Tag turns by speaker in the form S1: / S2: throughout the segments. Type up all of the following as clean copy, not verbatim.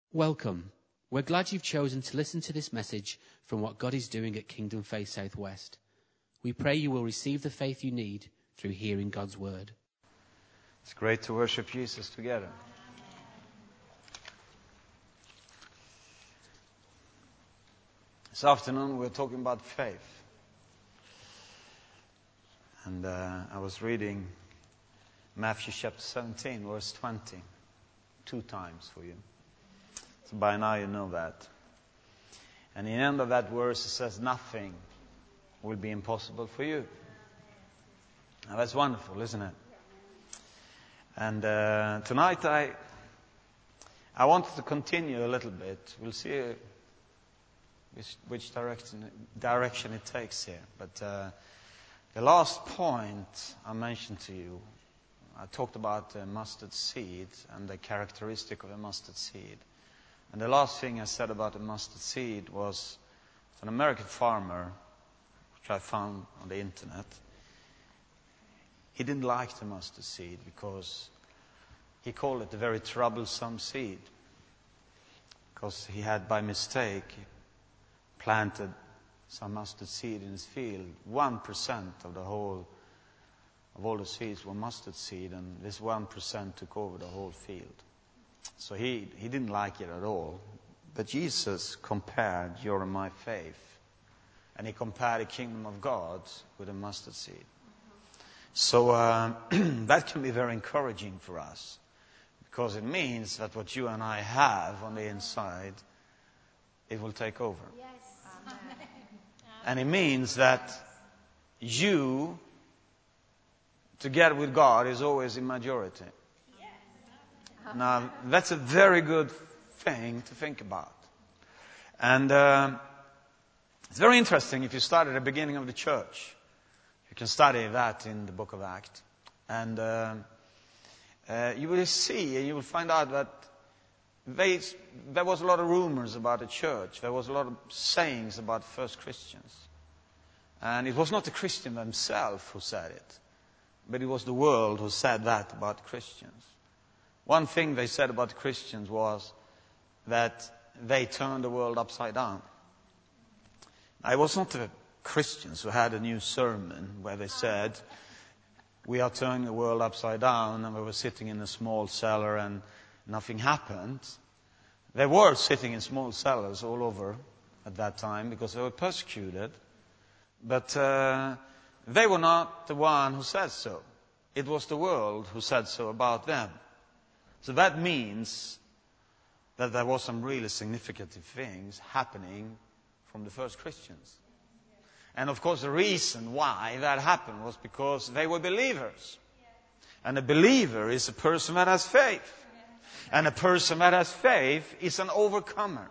S1: Welcome. We're glad you've chosen to listen to this message from what God is doing at Kingdom Faith Southwest. We pray you will receive the faith you need through hearing God's word.
S2: It's great to worship Jesus together. This afternoon we're talking about faith. And I was reading Matthew chapter 17, verse 20, 2 times for you. So by now you know that. And in the end of that verse it says, nothing will be impossible for you. Now that's wonderful, isn't it? And tonight I wanted to continue a little bit. We'll see which direction it takes here. But the last point I mentioned to you, I talked about the mustard seed and the characteristic of a mustard seed. And the last thing I said about the mustard seed was an American farmer, which I found on the internet. He didn't like the mustard seed because he called it a very troublesome seed. Because he had, by mistake, planted some mustard seed in his field. 1% of all the seeds were mustard seed, and this 1% took over the whole field. So he didn't like it at all. But Jesus compared your and my faith. And he compared the kingdom of God with a mustard seed. So that can be very encouraging for us. Because it means that what you and I have on the inside, it will take over.
S3: Yes.
S2: And it means that you, together with God, is always in majority. Now, that's a very good thing to think about. And it's very interesting if you start at the beginning of the church. You can study that in the book of Acts. And you will see and you will find out that there was a lot of rumors about the church. There was a lot of sayings about first Christians. And it was not the Christian themselves who said it, but it was the world who said that about Christians. One thing they said about Christians was that they turned the world upside down. It was not the Christians who had a new sermon where they said, we are turning the world upside down, and we were sitting in a small cellar and nothing happened. They were sitting in small cellars all over at that time because they were persecuted. But they were not the one who said so. It was the world who said so about them. So that means that there was some really significant things happening from the first Christians. And of course the reason why that happened was because they were believers. And a believer is a person that has faith. And a person that has faith is an overcomer.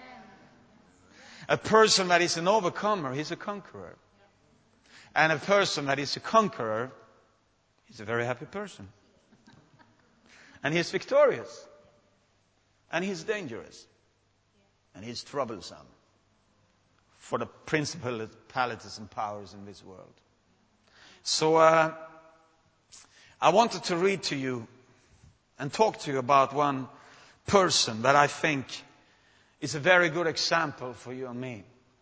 S2: A person that is an overcomer is a conqueror. And a person that is a conqueror is a very happy person. And he's victorious. And he's dangerous. And he's troublesome for the principalities and powers in this world. So I wanted to read to you and talk to you about one person that I think is a very good example for you and me.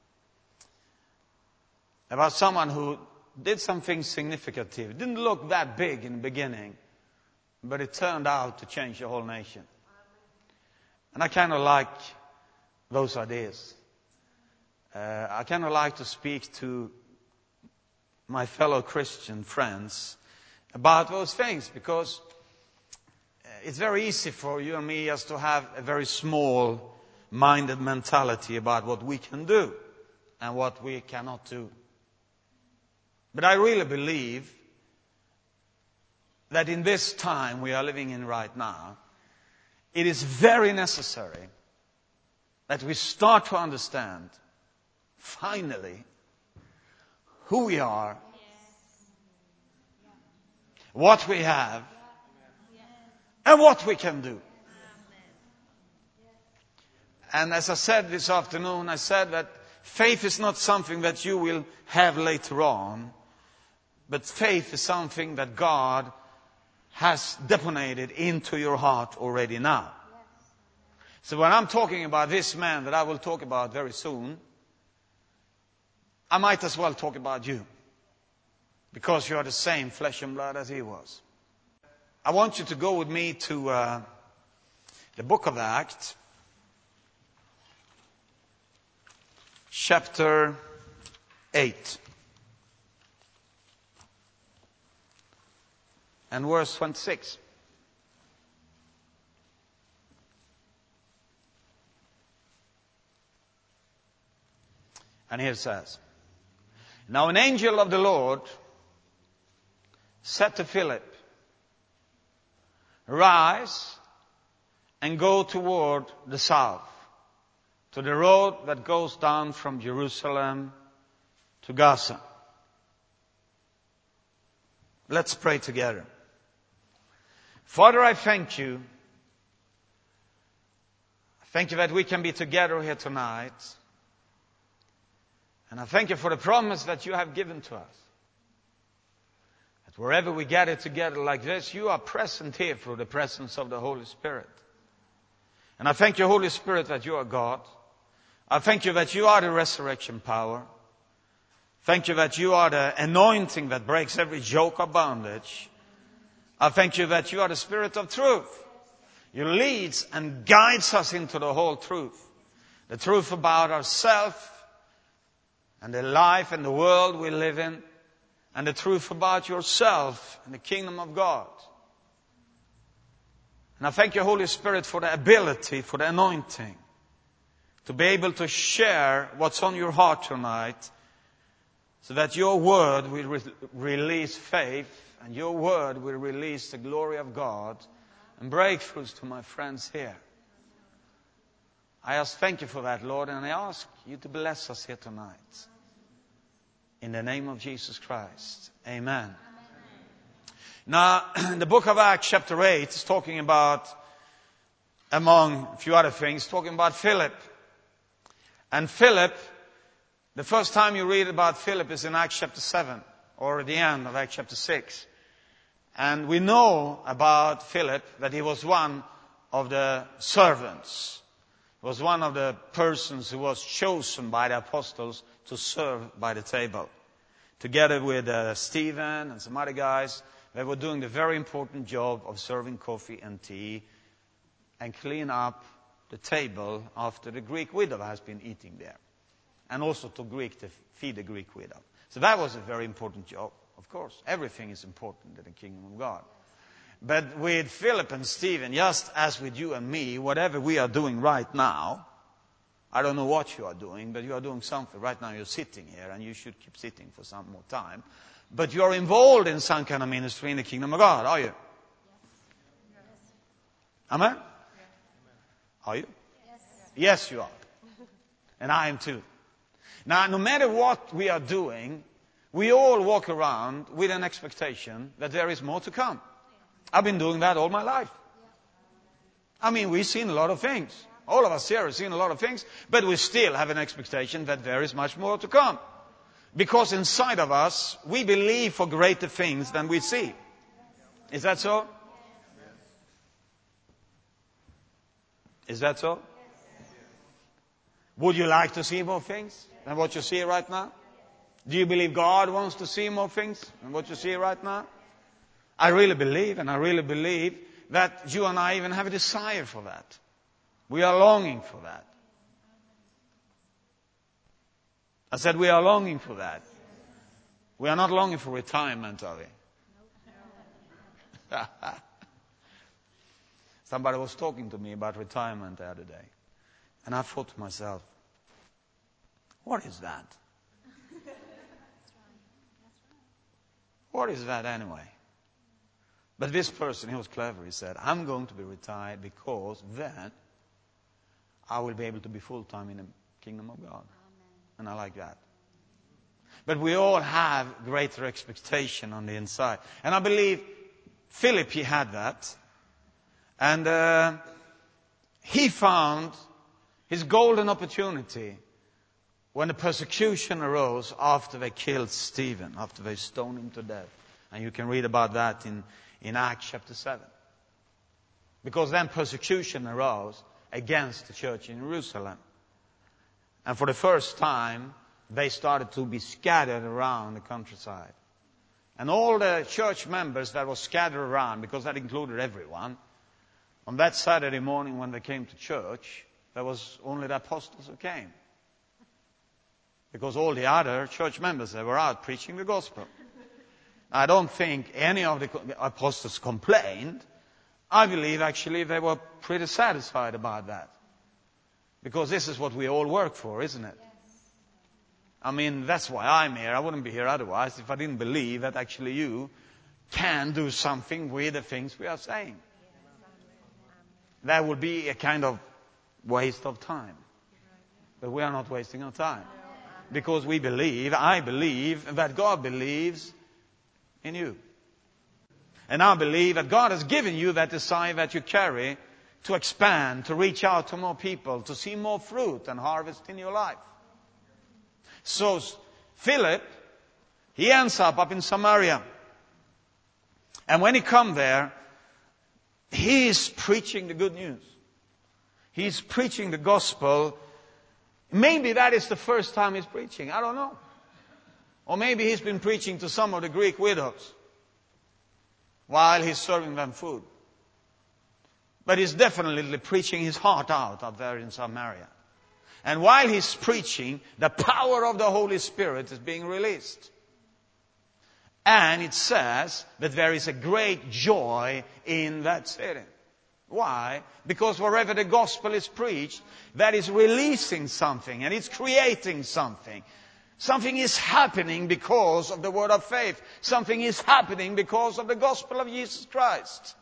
S2: About someone who did something significant. It didn't look that big in the beginning, but it turned out to change the whole nation. And I kind of like those ideas. I kind of like to speak to my fellow Christian friends about those things, because it's very easy for you and me just to have a very small-minded mentality about what we can do and what we cannot do. But I really believe that in this time we are living in right now, it is very necessary that we start to understand, finally, who we are, what we have, and what we can do. And as I said this afternoon, I said that faith is not something that you will have later on, but faith is something that God has deposited into your heart already now. So when I'm talking about this man that I will talk about very soon, I might as well talk about you. Because you are the same flesh and blood as he was. I want you to go with me to the book of Acts, chapter 8, and verse 26. And here it says, "Now an angel of the Lord said to Philip, 'Rise and go toward the south, to the road that goes down from Jerusalem to Gaza.'" Let's pray together. Father, I thank you. I thank you that we can be together here tonight. And I thank you for the promise that you have given to us. That wherever we gather together like this, you are present here through the presence of the Holy Spirit. And I thank you, Holy Spirit, that you are God. I thank you that you are the resurrection power. Thank you that you are the anointing that breaks every yoke of bondage. I thank you that you are the Spirit of truth. You leads and guides us into the whole truth. The truth about ourselves and the life and the world we live in. And the truth about yourself and the kingdom of God. And I thank you, Holy Spirit, for the ability, for the anointing, to be able to share what's on your heart tonight, so that your word will release faith, and your word will release the glory of God and breakthroughs to my friends here. I ask thank you for that, Lord, and I ask you to bless us here tonight. In the name of Jesus Christ. Amen. Now, the book of Acts chapter 8 is talking about, among a few other things, talking about Philip. And Philip, the first time you read about Philip is in Acts chapter 7, or at the end of Acts chapter 6. And we know about Philip that he was one of the servants. He was one of the persons who was chosen by the apostles to serve by the table. Together with Stephen and some other guys, they were doing the very important job of serving coffee and tea and clean up the table after the Greek widow has been eating there. And also to feed the Greek widow. So that was a very important job, of course. Everything is important in the kingdom of God. But with Philip and Stephen, just as with you and me, whatever we are doing right now, I don't know what you are doing, but you are doing something. Right now you're sitting here, and you should keep sitting for some more time. But you are involved in some kind of ministry in the kingdom of God, are you?
S3: Yes.
S2: Amen? Are you?
S3: Yes.
S2: Yes, you are. And I am too. Now, no matter what we are doing, we all walk around with an expectation that there is more to come. I've been doing that all my life. I mean, we've seen a lot of things. All of us here have seen a lot of things, but we still have an expectation that there is much more to come. Because inside of us, we believe for greater things than we see. Is that so? Is that so? Would you like to see more things than what you see right now? Do you believe God wants to see more things than what you see right now? I really believe, and I really believe that you and I even have a desire for that. We are longing for that. I said we are longing for that. We are not longing for retirement, are we? Somebody was talking to me about retirement the other day. And I thought to myself, what is that? What is that anyway? But this person, he was clever. He said, I'm going to be retired because then I will be able to be full-time in the kingdom of God. Amen. And I like that. But we all have greater expectation on the inside. And I believe Philip, he had that. And he found his golden opportunity when the persecution arose after they killed Stephen, after they stoned him to death. And you can read about that in Acts chapter 7. Because then persecution arose, against the church in Jerusalem. And for the first time, they started to be scattered around the countryside. And all the church members that were scattered around, because that included everyone, on that Saturday morning when they came to church, there was only the apostles who came. Because all the other church members, they were out preaching the gospel. I don't think any of the apostles complained. I believe actually they were pretty satisfied about that. Because this is what we all work for, isn't it? I mean, that's why I'm here. I wouldn't be here otherwise if I didn't believe that actually you can do something with the things we are saying. That would be a kind of waste of time. But we are not wasting our time. Because we believe, I believe, that God believes in you. And I believe that God has given you that desire that you carry to expand, to reach out to more people, to see more fruit and harvest in your life. So Philip, he ends up in Samaria. And when he come there, he is preaching the good news. He's preaching the gospel. Maybe that is the first time he's preaching. I don't know. Or maybe he's been preaching to some of the Greek widows while he's serving them food. But he's definitely preaching his heart out there in Samaria. And while he's preaching, the power of the Holy Spirit is being released. And it says that there is a great joy in that city. Why? Because wherever the gospel is preached, that is releasing something and it's creating something. Something is happening because of the word of faith. Something is happening because of the gospel of Jesus Christ.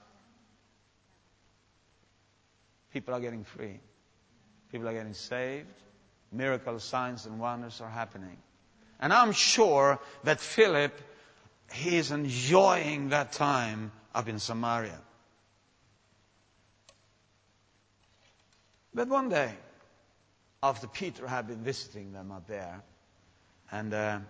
S2: People are getting free. People are getting saved. Miracles, signs, and wonders are happening. And I'm sure that Philip, he is enjoying that time up in Samaria. But one day, after Peter had been visiting them up there, and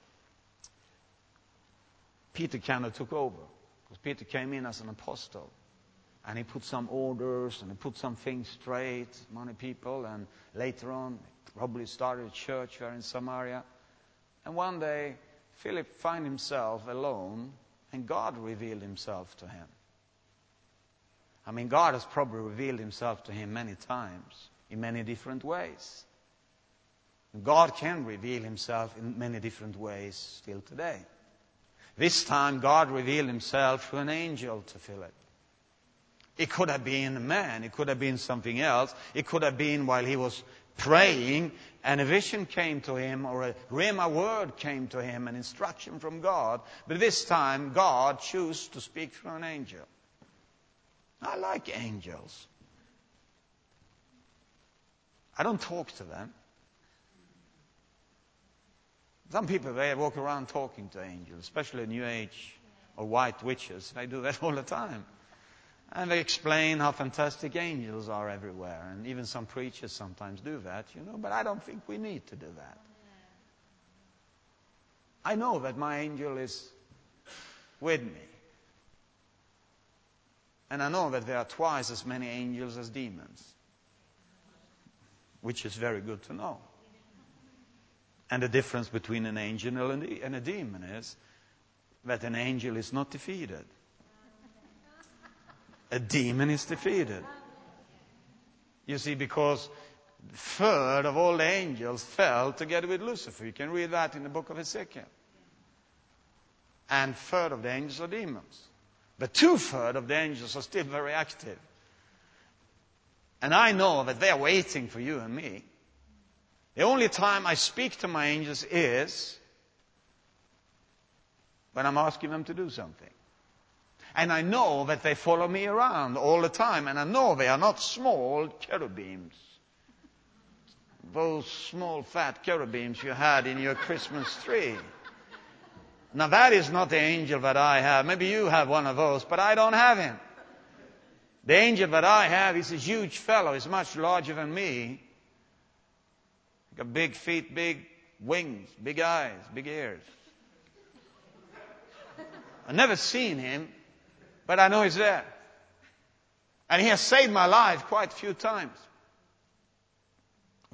S2: Peter kind of took over. Because Peter came in as an apostle. And he put some orders and he put some things straight, many people. And later on, probably started a church there in Samaria. And one day, Philip found himself alone and God revealed himself to him. I mean, God has probably revealed himself to him many times in many different ways. God can reveal himself in many different ways still today. This time, God revealed himself through an angel to Philip. It could have been a man. It could have been something else. It could have been while he was praying and a vision came to him or a rhema word came to him, an instruction from God. But this time, God chose to speak through an angel. I like angels. I don't talk to them. Some people, they walk around talking to angels, especially New Age or white witches. They do that all the time. And they explain how fantastic angels are everywhere. And even some preachers sometimes do that, but I don't think we need to do that. I know that my angel is with me. And I know that there are twice as many angels as demons, which is very good to know. And the difference between an angel and a demon is that an angel is not defeated. A demon is defeated. You see, because a third of all the angels fell together with Lucifer. You can read that in the book of Ezekiel. And a third of the angels are demons. But 2/3 of the angels are still very active. And I know that they are waiting for you and me. The only time I speak to my angels is when I'm asking them to do something. And I know that they follow me around all the time. And I know they are not small cherubims. Those small fat cherubims you had in your Christmas tree. Now that is not the angel that I have. Maybe you have one of those, but I don't have him. The angel that I have is a huge fellow. He's much larger than me. Got big feet, big wings, big eyes, big ears. I've never seen him, but I know he's there. And he has saved my life quite a few times.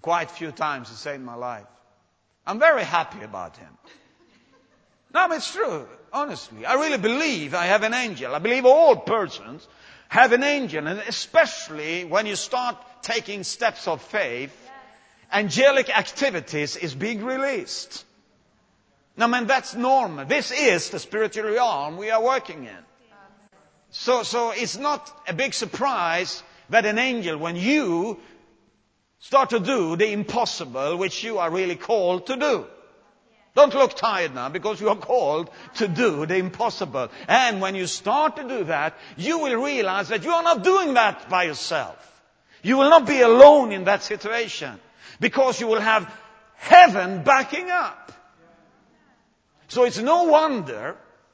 S2: quite a few times. He saved my life. I'm very happy about him. No, but it's true. Honestly, I really believe I have an angel. I believe all persons have an angel. And especially when you start taking steps of faith, angelic activities is being released. Now, man, that's normal. This is the spiritual realm we are working in. So it's not a big surprise that an angel, when you start to do the impossible, which you are really called to do. Don't look tired now, because you are called to do the impossible. And when you start to do that, you will realize that you are not doing that by yourself. You will not be alone in that situation, because you will have heaven backing up. So it's no wonder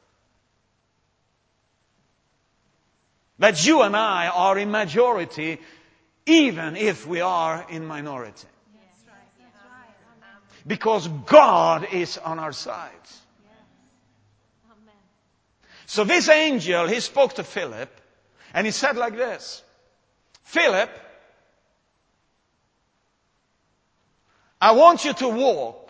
S2: that you and I are in majority, even if we are in minority. Because God is on our side. So this angel, he spoke to Philip, and he said like this: Philip, I want you to walk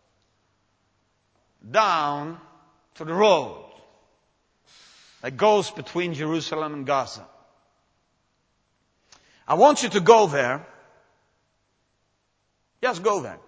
S2: down to the road that goes between Jerusalem and Gaza. I want you to go there. Just go there.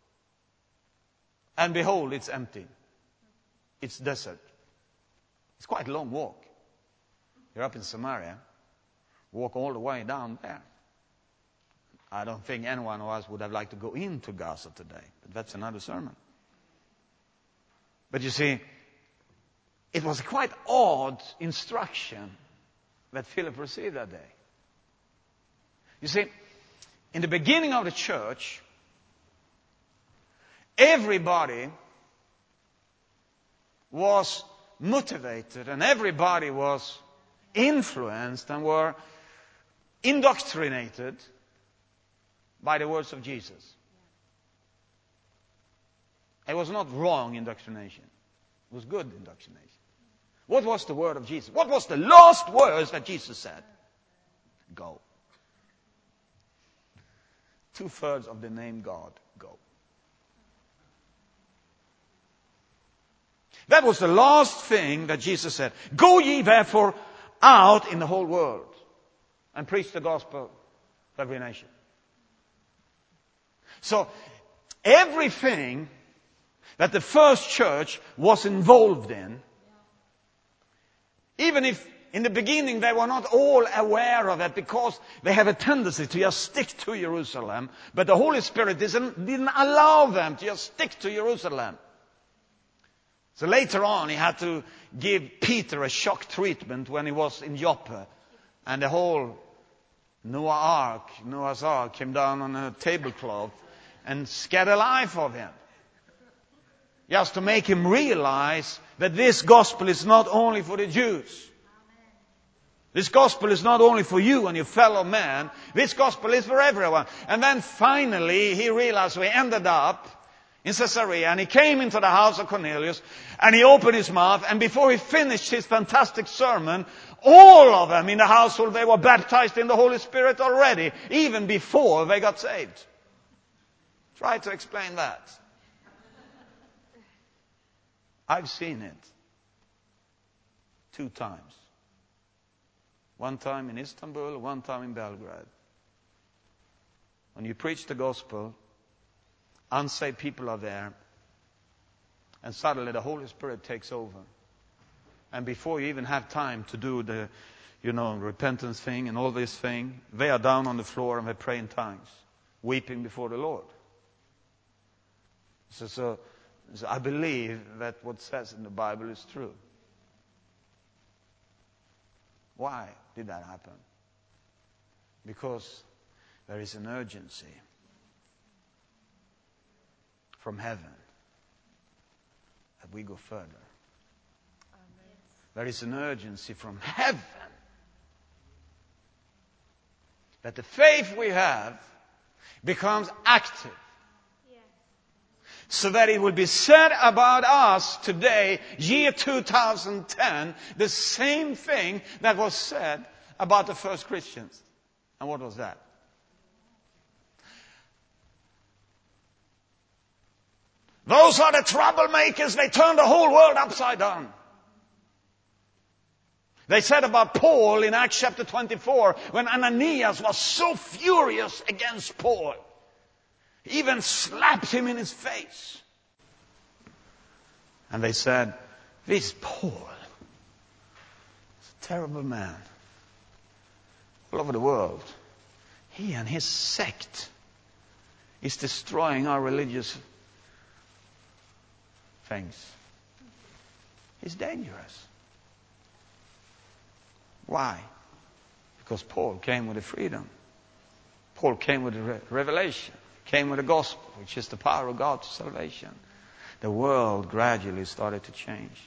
S2: And behold, it's empty. It's desert. It's quite a long walk. You're up in Samaria. Walk all the way down there. I don't think any one of us would have liked to go into Gaza today. But that's another sermon. But you see, it was a quite odd instruction that Philip received that day. You see, in the beginning of the church, everybody was motivated and everybody was influenced and were indoctrinated by the words of Jesus. It was not wrong indoctrination. It was good indoctrination. What was the word of Jesus? What was the last words that Jesus said? Go. 2/3 of the name God, go. That was the last thing that Jesus said. Go ye therefore out in the whole world and preach the gospel to every nation. So everything that the first church was involved in, even if in the beginning they were not all aware of it, because they have a tendency to just stick to Jerusalem, but the Holy Spirit didn't allow them to just stick to Jerusalem. So later on, he had to give Peter a shock treatment when he was in Joppa. And the whole Noah's Ark came down on a tablecloth and scared the life of him. Just to make him realize that this gospel is not only for the Jews. This gospel is not only for you and your fellow man. This gospel is for everyone. And then finally, he realized we ended up in Caesarea, and he came into the house of Cornelius, and he opened his mouth, and before he finished his fantastic sermon, all of them in the household, they were baptized in the Holy Spirit already, even before they got saved. Try to explain that. I've seen it 2 times. One time in Istanbul, one time in Belgrade. When you preach the gospel, unsaved people are there, and suddenly the Holy Spirit takes over. And before you even have time to do the, repentance thing and all this thing, they are down on the floor and they pray in tongues, weeping before the Lord. So I believe that what says in the Bible is true. Why did that happen? Because there is an urgency from heaven that we go further. Amen. There is an urgency from heaven that the faith we have becomes active. Yes. So that it will be said about us today, year 2010, the same thing that was said about the first Christians. And what was that? Those are the troublemakers. They turn the whole world upside down. They said about Paul in Acts chapter 24, when Ananias was so furious against Paul, he even slapped him in his face. And they said, this Paul is a terrible man. All over the world, he and his sect is destroying our religious things. He's dangerous. Why? Because Paul came with a freedom. Paul came with a revelation. Came with the gospel, which is the power of God to salvation. The world gradually started to change.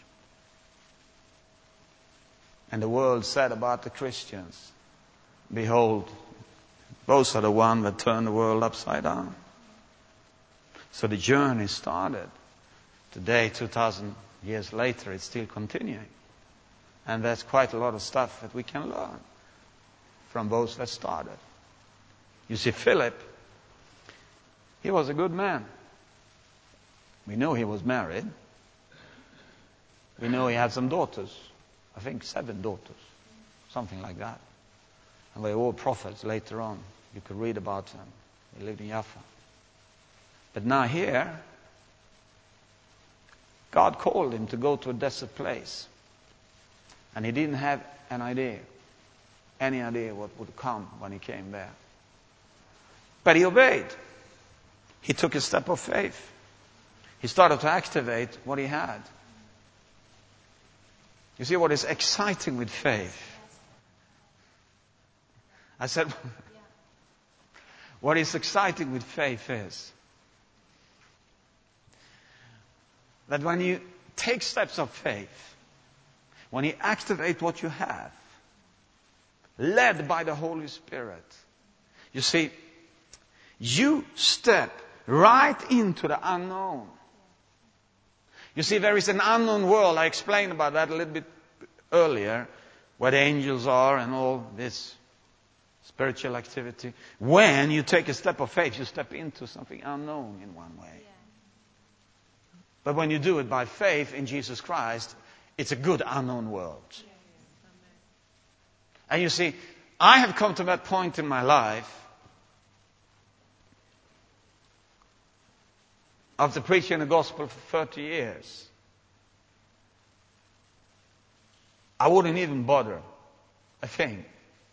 S2: And the world said about the Christians, behold, those are the ones that turn the world upside down. So the journey started. Today, 2,000 years later, it's still continuing. And there's quite a lot of stuff that we can learn from those that started. You see, Philip, he was a good man. We know he was married. We know he had some daughters. I think 7 daughters. Something like that. And they were all prophets later on. You could read about them. They lived in Jaffa. But now here, God called him to go to a desert place. And he didn't have any idea what would come when he came there. But he obeyed. He took a step of faith. He started to activate what he had. You see what is exciting with faith? I said, what is exciting with faith is that when you take steps of faith, when you activate what you have, led by the Holy Spirit, you see, you step right into the unknown. You see, there is an unknown world. I explained about that a little bit earlier, where the angels are and all this spiritual activity. When you take a step of faith, you step into something unknown in one way. But when you do it by faith in Jesus Christ, it's a good unknown world. And you see, I have come to that point in my life after preaching the gospel for 30 years. I wouldn't even bother a thing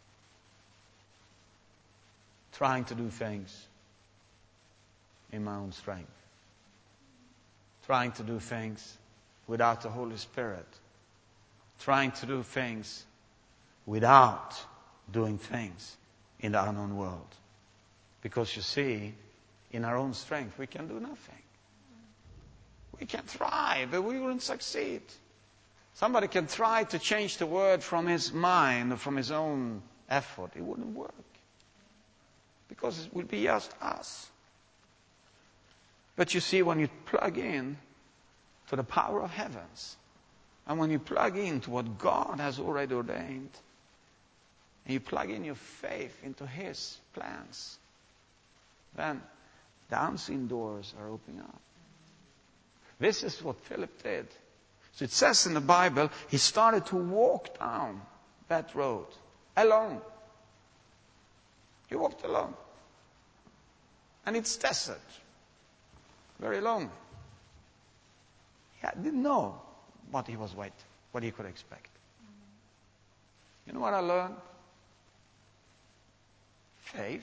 S2: trying to do things in my own strength. Trying to do things without the Holy Spirit. Trying to do things without doing things in the unknown world. Because you see, in our own strength, we can do nothing. We can try, but we won't succeed. Somebody can try to change the word from his mind or from his own effort. It wouldn't work. Because it will be just us. But you see, when you plug in to the power of heavens, and when you plug into what God has already ordained, and you plug in your faith into His plans, then the unseen doors are opening up. This is what Philip did. So it says in the Bible, he started to walk down that road alone. He walked alone. And it's desert. Very lonely. He didn't know what he was waiting, what he could expect. You know what I learned? Faith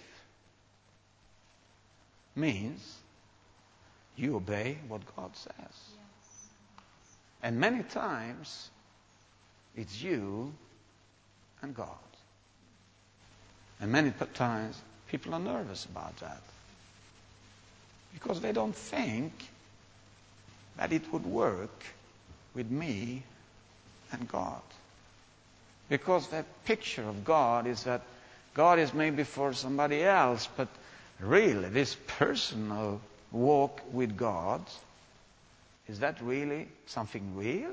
S2: means you obey what God says. Yes. And many times, it's you and God. And many times, people are nervous about that. Because they don't think that it would work with me and God. Because the picture of God is that God is maybe for somebody else, but really, this personal walk with God, is that really something real?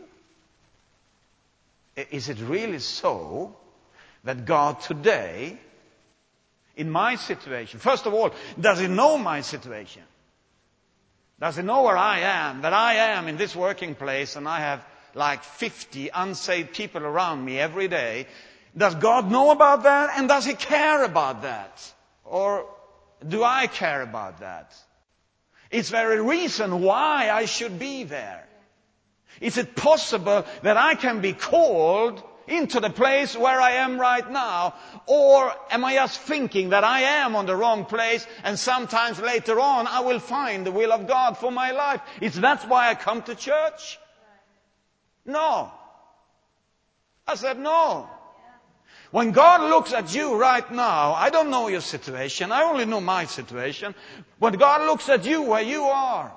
S2: Is it really so that God today, in my situation, first of all, does He know my situation? Does he know where I am? That I am in this working place and I have like 50 unsaved people around me every day. Does God know about that? And does he care about that? Or do I care about that? It's the very reason why I should be there. Is it possible that I can be called into the place where I am right now? Or am I just thinking that I am on the wrong place and sometimes later on I will find the will of God for my life? That's why I come to church? No. I said no. When God looks at you right now, I don't know your situation, I only know my situation. When God looks at you where you are,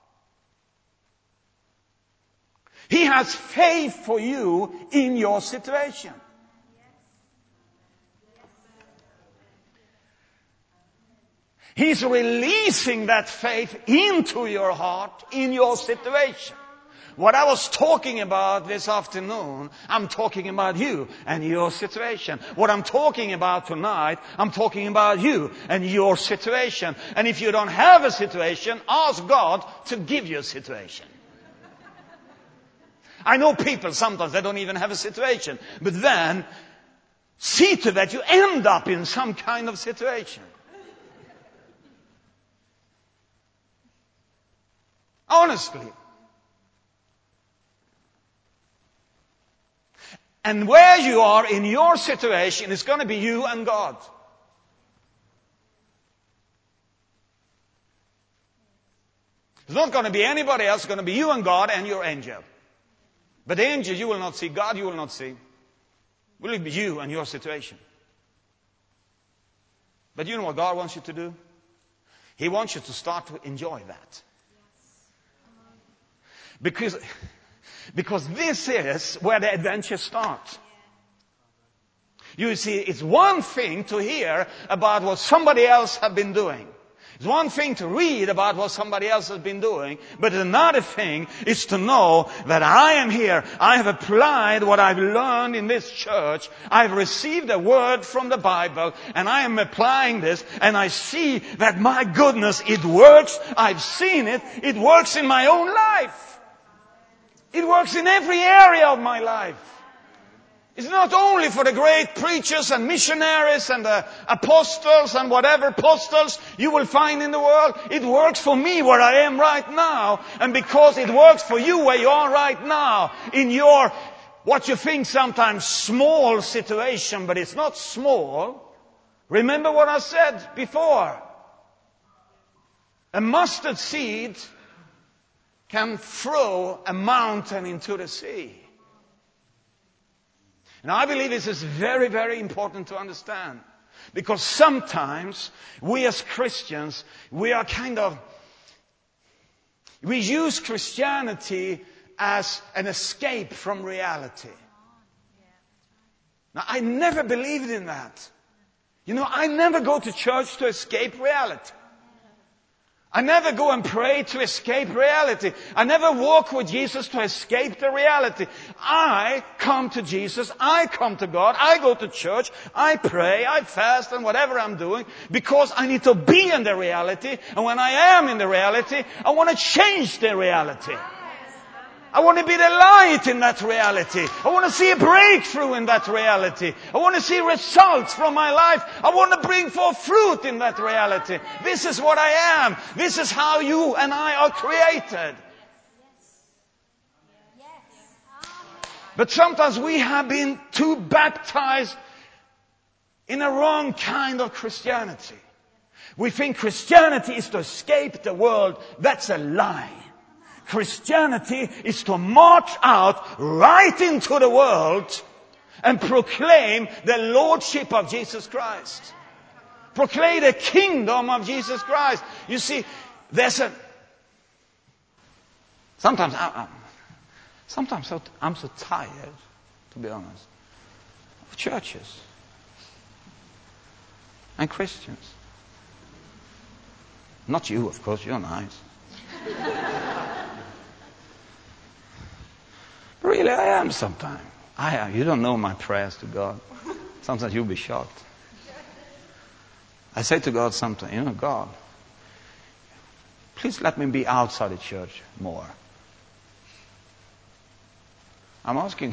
S2: He has faith for you in your situation. He's releasing that faith into your heart, in your situation. What I was talking about this afternoon, I'm talking about you and your situation. What I'm talking about tonight, I'm talking about you and your situation. And if you don't have a situation, ask God to give you a situation. I know people sometimes they don't even have a situation, but then see to that you end up in some kind of situation. Honestly. And where you are in your situation is going to be you and God. It's not going to be anybody else. It's going to be you and God and your angel. But the angel you will not see. God you will not see. Will it be you and your situation? But you know what God wants you to do? He wants you to start to enjoy that. Because this is where the adventure starts. You see, it's one thing to hear about what somebody else has been doing. It's one thing to read about what somebody else has been doing, but another thing is to know that I am here. I have applied what I've learned in this church. I've received a word from the Bible, and I am applying this, and I see that, my goodness, it works. I've seen it. It works in my own life. It works in every area of my life. It's not only for the great preachers and missionaries and the apostles and whatever apostles you will find in the world. It works for me where I am right now. And because it works for you where you are right now, in your, what you think sometimes small situation, but it's not small. Remember what I said before. A mustard seed can throw a mountain into the sea. And I believe this is very, very important to understand. Because sometimes we as Christians, we use Christianity as an escape from reality. Now, I never believed in that. You know, I never go to church to escape reality. I never go and pray to escape reality. I never walk with Jesus to escape the reality. I come to Jesus. I come to God. I go to church. I pray. I fast and whatever I'm doing because I need to be in the reality. And when I am in the reality, I want to change the reality. I want to be the light in that reality. I want to see a breakthrough in that reality. I want to see results from my life. I want to bring forth fruit in that reality. This is what I am. This is how you and I are created. But sometimes we have been too baptized in a wrong kind of Christianity. We think Christianity is to escape the world. That's a lie. Christianity is to march out right into the world and proclaim the Lordship of Jesus Christ. Proclaim the kingdom of Jesus Christ. You see, sometimes I'm so tired, to be honest, of churches and Christians. Not you, of course, you're nice. Really, I am sometimes. I am. You don't know my prayers to God. Sometimes you'll be shocked. I say to God sometimes, God, Please let me be outside the church more. I'm asking.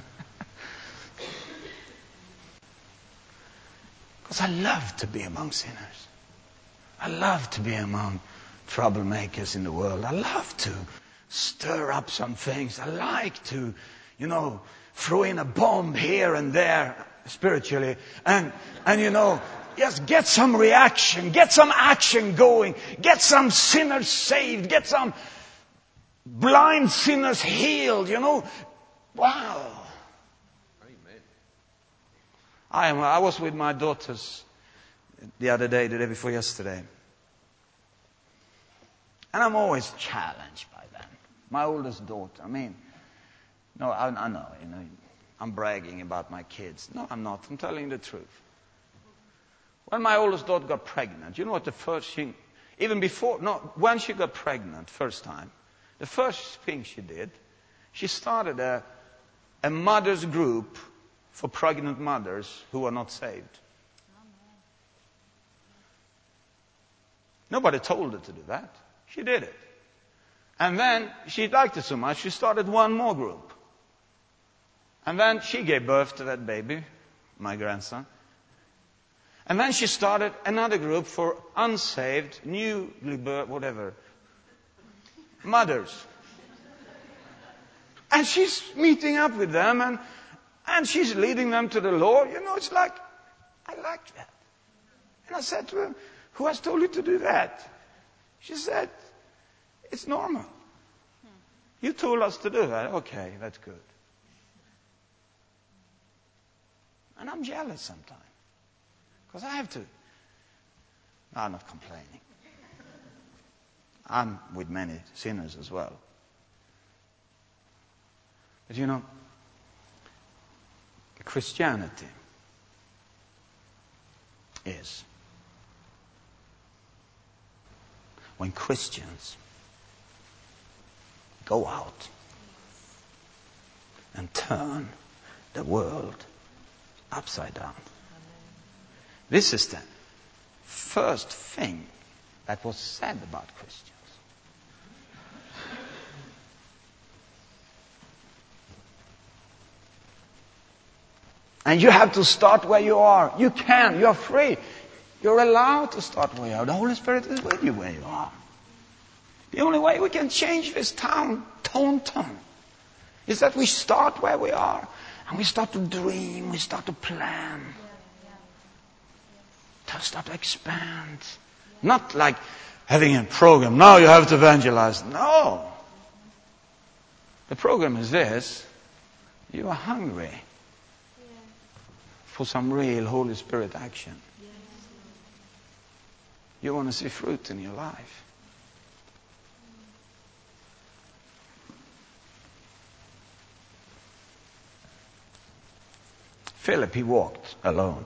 S2: Because I love to be among sinners. I love to be among troublemakers in the world. I love to stir up some things. I like to, throw in a bomb here and there spiritually. And just get some reaction, get some action going, get some sinners saved, get some blind sinners healed, Wow. Amen. I was with my daughters the other day, the day before yesterday. And I'm always challenged by them. My oldest daughter, I know, I'm bragging about my kids. No, I'm not. I'm telling the truth. When my oldest daughter got pregnant, you know what the first thing, when she got pregnant first time, the first thing she did, she started a mother's group for pregnant mothers who are not saved. Nobody told her to do that. She did it. And then she liked it so much, she started one more group. And then she gave birth to that baby, my grandson. And then she started another group for unsaved, newly birth, whatever, mothers. And she's meeting up with them and she's leading them to the Lord. It's like, I like that. And I said to her, who has told you to do that? She said, it's normal. You told us to do that. Okay, that's good. And I'm jealous sometimes. Because I have to. I'm not complaining. I'm with many sinners as well. But Christianity is when Christians go out and turn the world upside down. This is the first thing that was said about Christians. And you have to start where you are. You can. You're free. You're allowed to start where you are. The Holy Spirit is with you where you are. The only way we can change this town, Taunton, is that we start where we are. And we start to dream. We start to plan. To start to expand. Not like having a program. Now you have to evangelize. No. The program is this. You are hungry for some real Holy Spirit action. You want to see fruit in your life. Philip, he walked alone.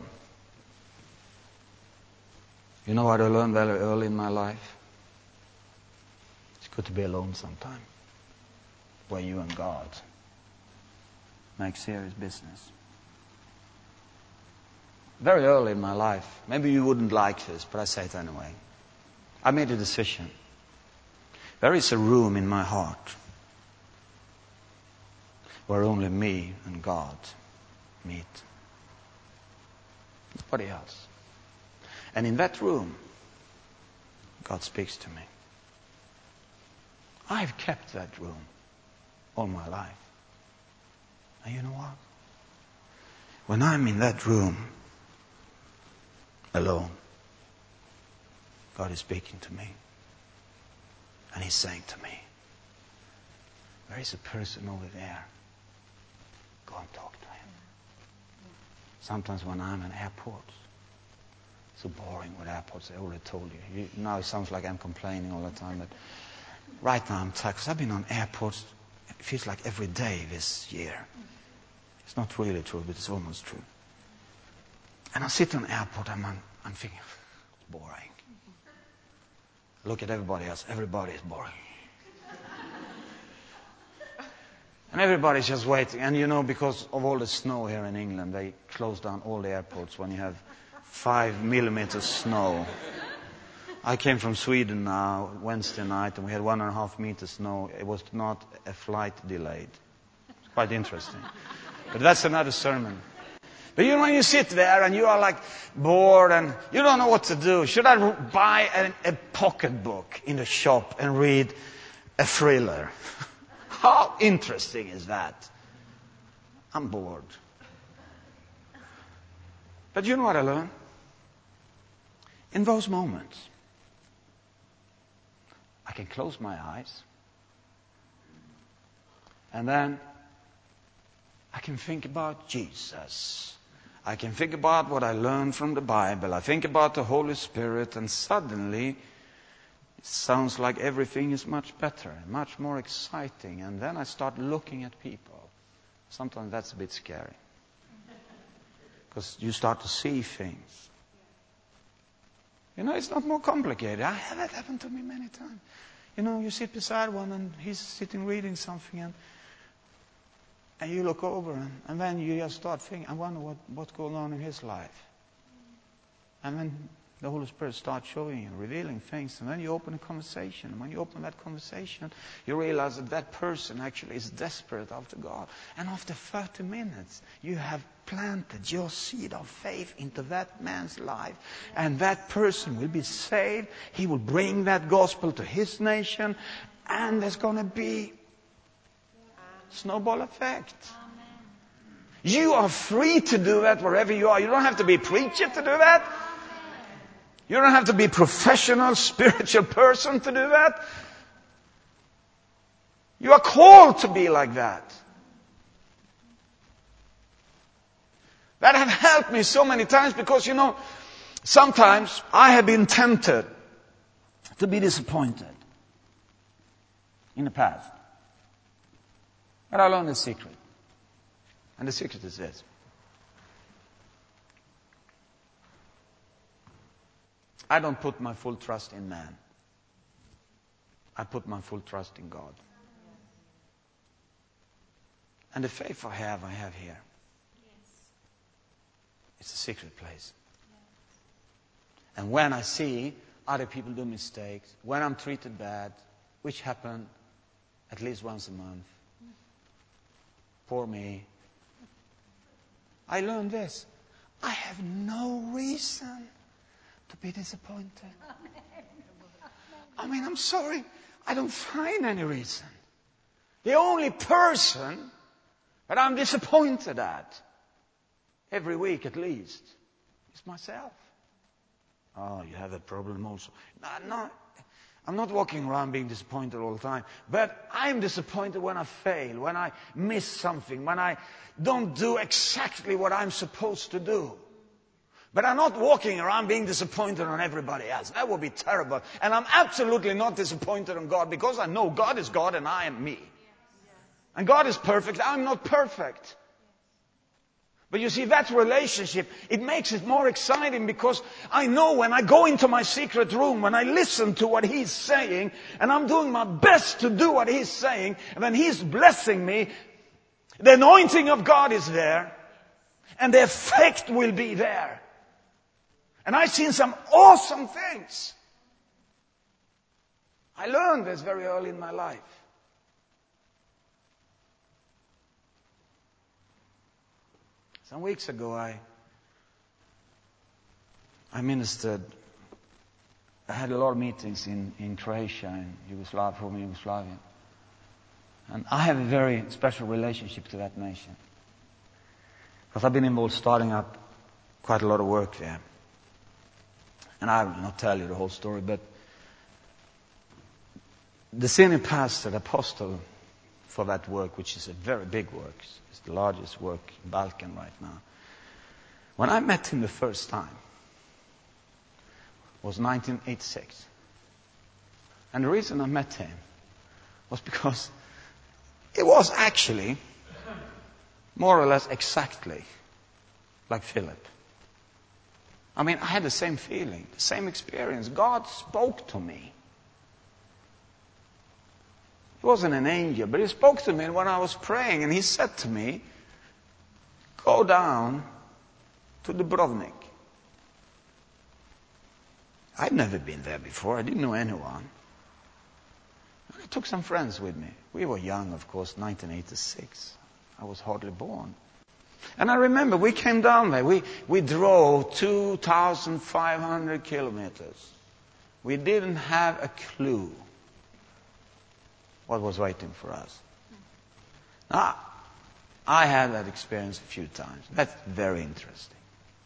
S2: You know what I learned very early in my life? It's good to be alone sometime. Where you and God make serious business. Very early in my life, maybe you wouldn't like this, but I say it anyway. I made a decision. There is a room in my heart where only me and God meet. Nobody else. And in that room, God speaks to me. I've kept that room all my life. And you know what? When I'm in that room, alone, God is speaking to me. And He's saying to me, there is a person over there. Go and talk to him. Sometimes when I'm in airports, so boring with airports, I already told you. Now it sounds like I'm complaining all the time, but right now I'm tired because I've been on airports, it feels like every day this year. It's not really true, but it's almost true. And I sit on an airport and I'm thinking, it's boring. Look at everybody else. Everybody is boring. And everybody's just waiting. And because of all the snow here in England, they close down all the airports when you have 5 millimeters snow. I came from Sweden now Wednesday night, and we had 1.5 meters snow. It was not a flight delayed. It's quite interesting. But that's another sermon. But you know, when you sit there and you are like bored and you don't know what to do, should I buy a pocketbook in the shop and read a thriller? How interesting is that? I'm bored. But you know what I learned? In those moments, I can close my eyes and then I can think about Jesus. I can think about what I learned from the Bible. I think about the Holy Spirit, and suddenly it sounds like everything is much better, much more exciting. And then I start looking at people. Sometimes that's a bit scary, because you start to see things. You know, it's not more complicated. I have that happen to me many times. You know, you sit beside one and he's sitting reading something, and you look over and then you just start thinking, I wonder what's going on in his life. And then the Holy Spirit starts showing you, revealing things. And then you open a conversation. And when you open that conversation, you realize that person actually is desperate after God. And after 30 minutes, you have planted your seed of faith into that man's life. And that person will be saved. He will bring that gospel to his nation. And there's going to be snowball effect. You are free to do that wherever you are. You don't have to be a preacher to do that. You don't have to be a professional spiritual person to do that. You are called to be like that. That has helped me so many times, because, you know, sometimes I have been tempted to be disappointed in the past. But I learned a secret. And the secret is this. I don't put my full trust in man. I put my full trust in God. And the faith I have here. It's a secret place. And when I see other people do mistakes, when I'm treated bad, which happen at least once a month, poor me, I learned this. I have no reason to be disappointed. I mean, I'm sorry, I don't find any reason. The only person that I'm disappointed at, every week at least, is myself. Oh, you have that problem also. No, I'm not walking around being disappointed all the time. But I'm disappointed when I fail, when I miss something, when I don't do exactly what I'm supposed to do. But I'm not walking around being disappointed on everybody else. That would be terrible. And I'm absolutely not disappointed on God, because I know God is God and I am me. And God is perfect. I'm not perfect. But you see, that relationship, it makes it more exciting, because I know when I go into my secret room, when I listen to what He's saying, and I'm doing my best to do what He's saying, and then He's blessing me, the anointing of God is there, and the effect will be there. And I've seen some awesome things. I learned this very early in my life. Some weeks ago, I ministered. I had a lot of meetings in Croatia and Yugoslavia, former Yugoslavia. And I have a very special relationship to that nation, because I've been involved starting up quite a lot of work there. And I will not tell you the whole story, but the senior pastor, the apostle for that work, which is a very big work, it's the largest work in Balkan right now. When I met him the first time, was 1986. And the reason I met him was because it was actually more or less exactly like Philip. I mean, I had the same feeling, the same experience. God spoke to me. He wasn't an angel, but He spoke to me when I was praying, and He said to me, go down to Dubrovnik I'd never been there before. I didn't know anyone. I took some friends with me. We were young, of course, 1986. I was hardly born. And I remember we came down there. We drove 2,500 kilometers. We didn't have a clue what was waiting for us. Now, I had that experience a few times. That's very interesting.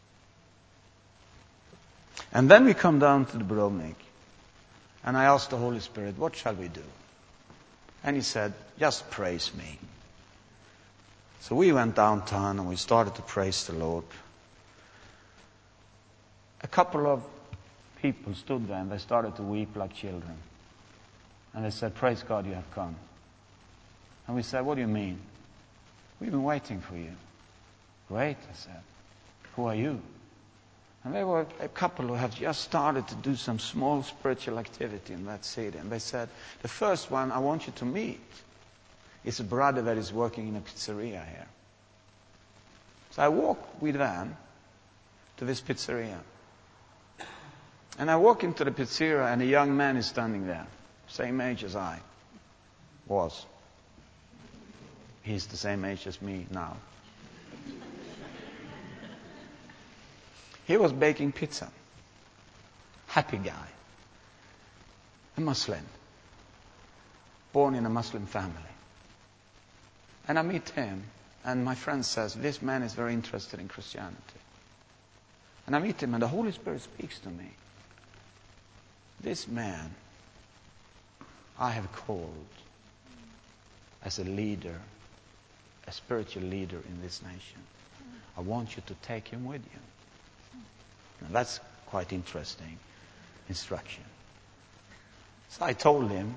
S2: And then we come down to Dubrovnik. And I asked the Holy Spirit, what shall we do? And He said, just praise me. So we went downtown and we started to praise the Lord. A couple of people stood there and they started to weep like children. And they said, praise God, you have come. And we said, what do you mean? We've been waiting for you. Great, I said. Who are you? And they were a couple who had just started to do some small spiritual activity in that city. And they said, the first one I want you to meet is a brother that is working in a pizzeria here. So I walk with them to this pizzeria. And I walk into the pizzeria and a young man is standing there, same age as I was. He's the same age as me now. He was baking pizza. Happy guy. A Muslim. Born in a Muslim family. And I meet him, and my friend says, this man is very interested in Christianity. And I meet him, and the Holy Spirit speaks to me. This man, I have called as a leader, a spiritual leader in this nation. I want you to take him with you. Now that's quite interesting instruction. So I told him,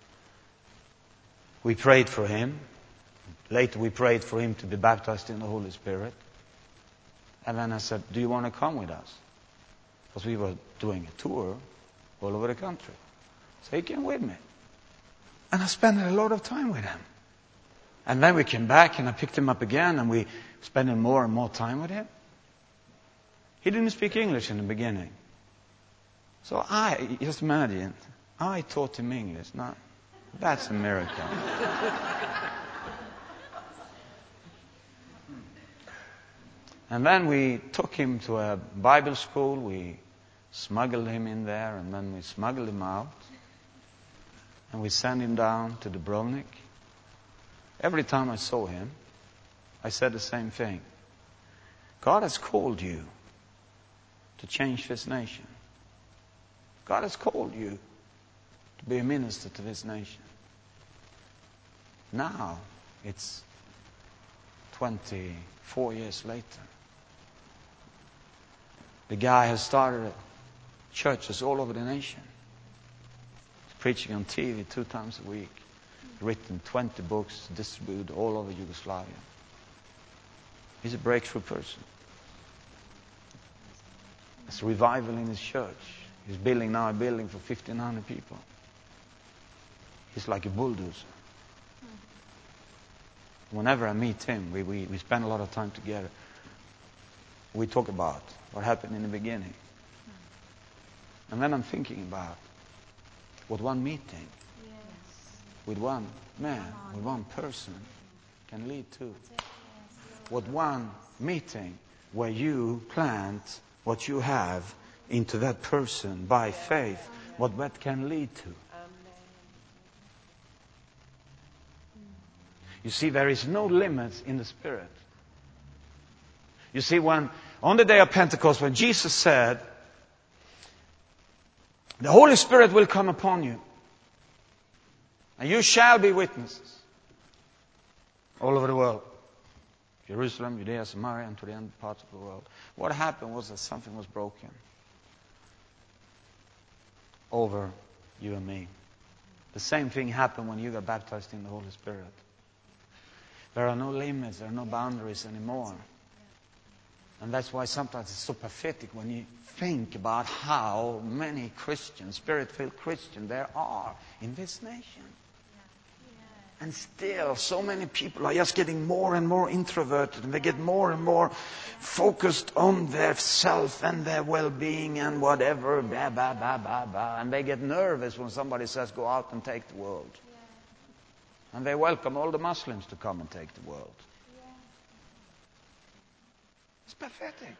S2: we prayed for him. Later we prayed for him to be baptized in the Holy Spirit. And then I said, do you want to come with us? Because we were doing a tour all over the country. So he came with me. And I spent a lot of time with him. And then we came back and I picked him up again and we spent more and more time with him. He didn't speak English in the beginning. So I, just imagine, I taught him English. Now, that's a miracle. And then we took him to a Bible school. We smuggled him in there and then we smuggled him out. And we sent him down to Dubrovnik. Every time I saw him, I said the same thing. God has called you to change this nation. God has called you to be a minister to this nation. Now, it's 24 years later. The guy has started churches all over the nation. He's preaching on TV 2 times a week. Written 20 books, distributed all over Yugoslavia. He's a breakthrough person. There's revival in his church. He's building now a building for 1,500 people. He's like a bulldozer. Whenever I meet him, we spend a lot of time together. We talk about what happened in the beginning. And then I'm thinking about what one meeting with one man, with one person can lead to. What one meeting where you plant what you have into that person by faith, what that can lead to. You see, there is no limits in the Spirit. You see, when on the day of Pentecost, when Jesus said, the Holy Spirit will come upon you, and you shall be witnesses all over the world. Jerusalem, Judea, Samaria, and to the end parts of the world. What happened was that something was broken over you and me. The same thing happened when you got baptized in the Holy Spirit. There are no limits, there are no boundaries anymore. And that's why sometimes it's so pathetic when you think about how many Christians, Spirit-filled Christians, there are in this nation. And still, so many people are just getting more and more introverted, and they get more and more focused on their self and their well-being and whatever, blah, blah, blah, blah, blah. And they get nervous when somebody says, go out and take the world. And they welcome all the Muslims to come and take the world. It's pathetic.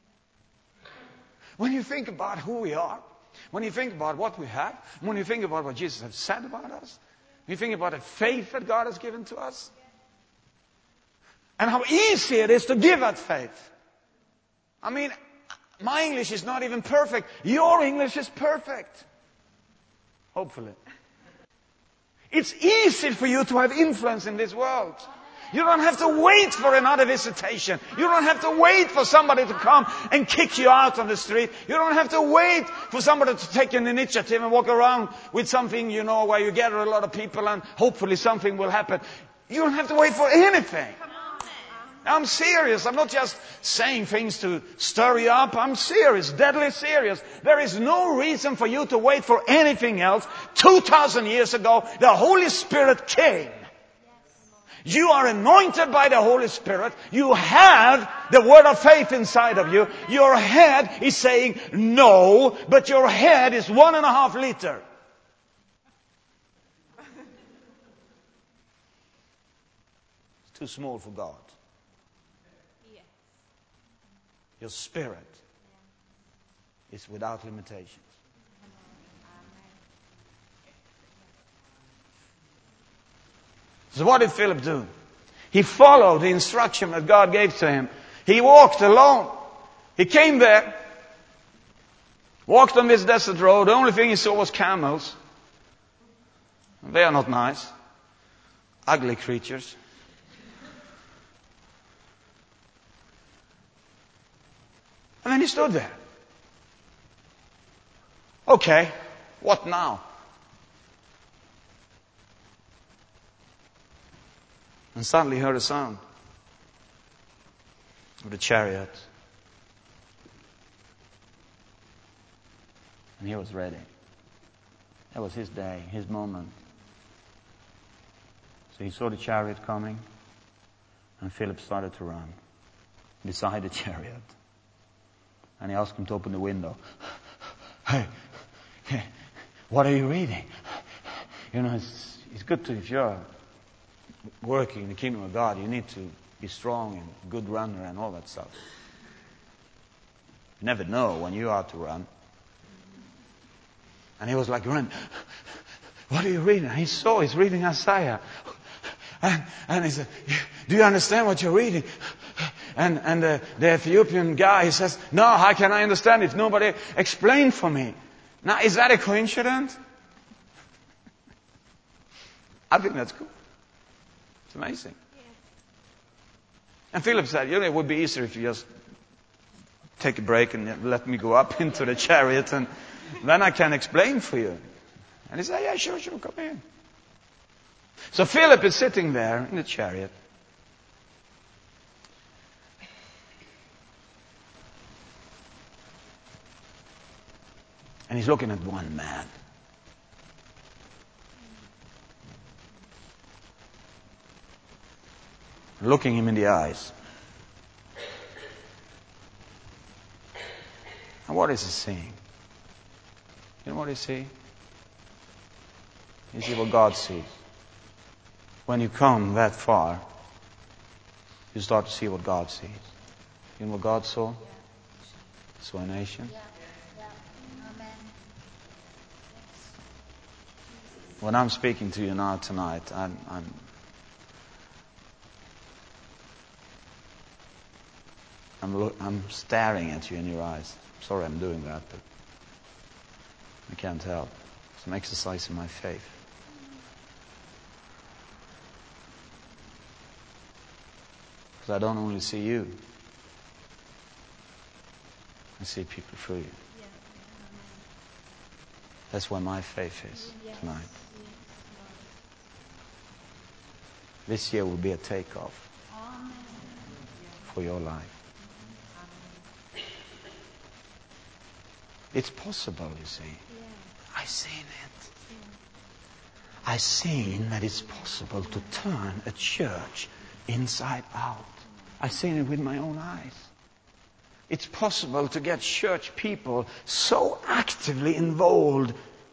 S2: When you think about who we are, when you think about what we have, when you think about what Jesus has said about us, you think about the faith that God has given to us, and how easy it is to give that faith. I mean, my English is not even perfect. Your English is perfect. Hopefully. It's easy for you to have influence in this world. You don't have to wait for another visitation. You don't have to wait for somebody to come and kick you out on the street. You don't have to wait for somebody to take an initiative and walk around with something, where you gather a lot of people and hopefully something will happen. You don't have to wait for anything. I'm serious. I'm not just saying things to stir you up. I'm serious, deadly serious. There is no reason for you to wait for anything else. 2,000 years ago, the Holy Spirit came. You are anointed by the Holy Spirit. You have the word of faith inside of you. Your head is saying no, but your head is 1.5 liters. It's too small for God. Your spirit is without limitations. So what did Philip do? He followed the instruction that God gave to him. He walked alone. He came there, walked on this desert road. The only thing he saw was camels. They are not nice. Ugly creatures. And then he stood there. Okay, what now? And suddenly he heard a sound of the chariot. And he was ready. That was his day, his moment. So he saw the chariot coming, and Philip started to run beside the chariot. And he asked him to open the window. Hey, what are you reading? It's good to, if you're working in the kingdom of God, you need to be strong and good runner and all that stuff. You never know when you are to run. And he was like, run. What are you reading? And he saw he's reading Isaiah. And he said, do you understand what you're reading? And the Ethiopian guy, he says, no, how can I understand if nobody explained for me? Now, is that a coincidence? I think that's cool. It's amazing. And Philip said, it would be easier if you just take a break and let me go up into the chariot and then I can explain for you. And he said, yeah, sure, come in. So Philip is sitting there in the chariot. And he's looking at one man. Looking him in the eyes. And what is he seeing? You know what he sees? You see what God sees. When you come that far, you start to see what God sees. You know what God saw? He saw a nation. When I'm speaking to you now tonight, I'm staring at you in your eyes. Sorry I'm doing that, but I can't help. It's an exercise in my faith. Because I don't only see you. I see people through you. That's where my faith is tonight. This year will be a takeoff for your life. It's possible, you see. I've seen it. I've seen that it's possible to turn a church inside out. I've seen it with my own eyes. It's possible to get church people so actively involved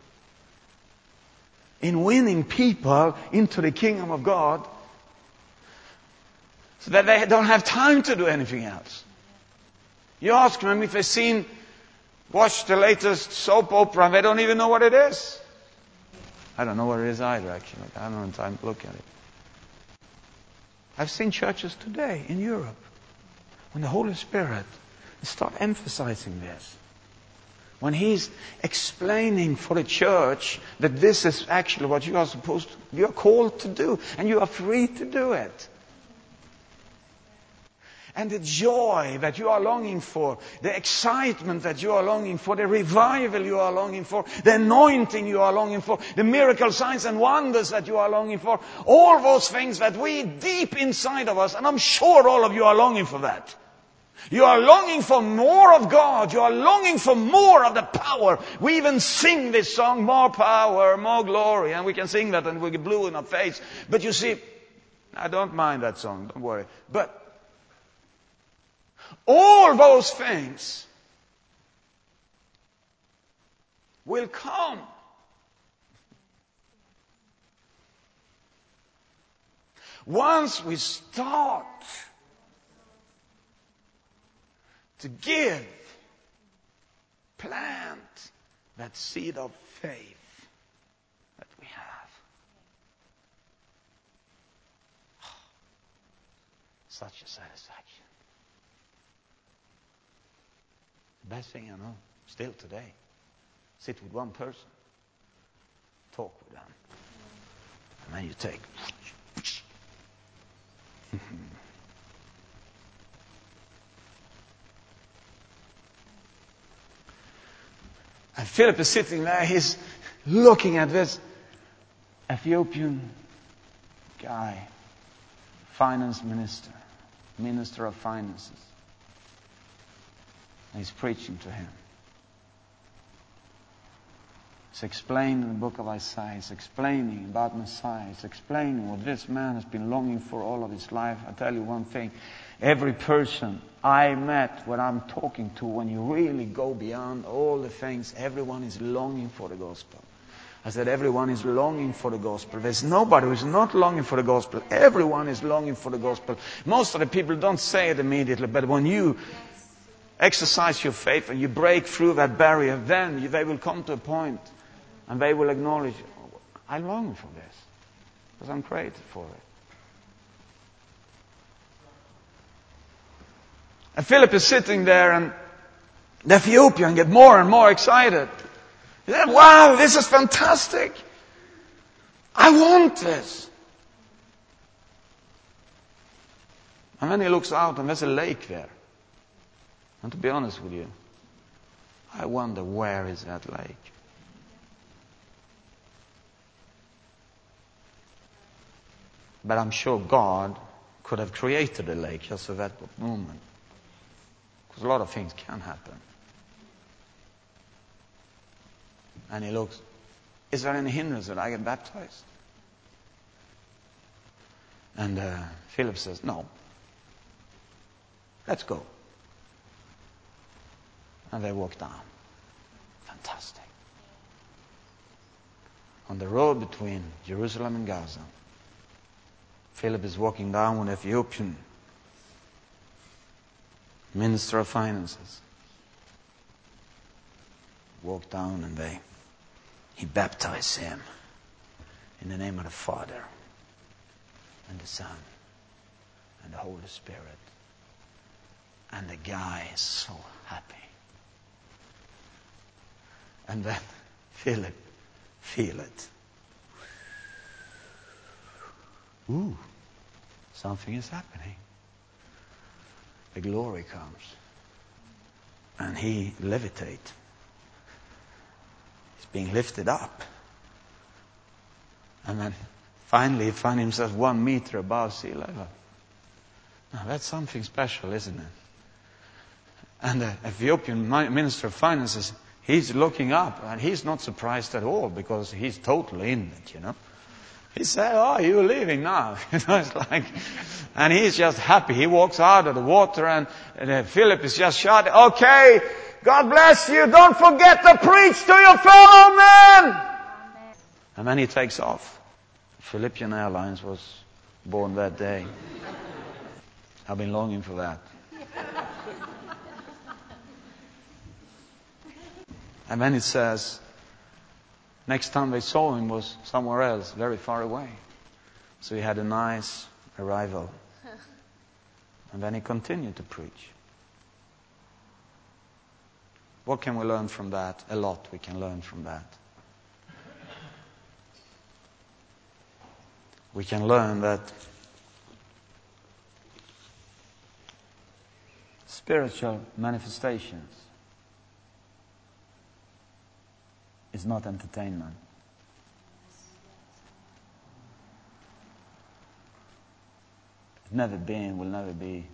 S2: in winning people into the kingdom of God so that they don't have time to do anything else. You ask them if they've watched the latest soap opera and they don't even know what it is. I don't know what it is either, actually. I don't have time to look at it. I've seen churches today in Europe when the Holy Spirit start emphasizing this. When He's explaining for the church that this is actually what you are called to do, and you are free to do it. And the joy that you are longing for, the excitement that you are longing for, the revival you are longing for, the anointing you are longing for, the miracle signs and wonders that you are longing for, all those things that we deep inside of us, and I'm sure all of you are longing for that. You are longing for more of God. You are longing for more of the power. We even sing this song, more power, more glory, and we can sing that and we get blue in our face. But you see, I don't mind that song, don't worry. But all those things will come once we start to plant that seed of faith that we have. Such a satisfaction. The best thing I know, still today, sit with one person, talk with them, and then you take. And Philip is sitting there, he's looking at this Ethiopian guy, finance minister of finances. And he's preaching to him. It's explained in the book of Isaiah. It's explaining about Messiah. It's explaining what this man has been longing for all of his life. I tell you one thing. Every person I met, when I'm talking to, when you really go beyond all the things, everyone is longing for the gospel. I said everyone is longing for the gospel. There's nobody who is not longing for the gospel. Everyone is longing for the gospel. Most of the people don't say it immediately, but when you exercise your faith and you break through that barrier, then they will come to a point and they will acknowledge, I long for this because I'm created for it. And Philip is sitting there and the Ethiopian gets more and more excited. He said, wow, this is fantastic. I want this. And then he looks out and there's a lake there. And to be honest with you, I wonder where is that lake? But I'm sure God could have created a lake just for that moment. Because a lot of things can happen. And he looks, is there any hindrance that I get baptized? And Philip says, no. Let's go. And they walk down. Fantastic. On the road between Jerusalem and Gaza, Philip is walking down with an Ethiopian minister of finances. Walk down and he baptized him in the name of the Father and the Son and the Holy Spirit. And the guy is so happy. And then Philip, feel it. Ooh, something is happening. The glory comes. And he levitates. He's being lifted up. And then finally he finds himself 1 meter above sea level. Now that's something special, isn't it? And the Ethiopian minister of finances, He's looking up and he's not surprised at all because he's totally in it, you know. He said, "Oh, you're leaving now." It's like, and he's just happy. He walks out of the water and Philip is just shouting, "Okay, God bless you. Don't forget to preach to your fellow men." And then he takes off. Philippian Airlines was born that day. I've been longing for that. And then it says, next time they saw him was somewhere else, very far away. So he had a nice arrival. And then he continued to preach. What can we learn from that? A lot we can learn from that. We can learn that spiritual manifestations is not entertainment. It's never been, will never be.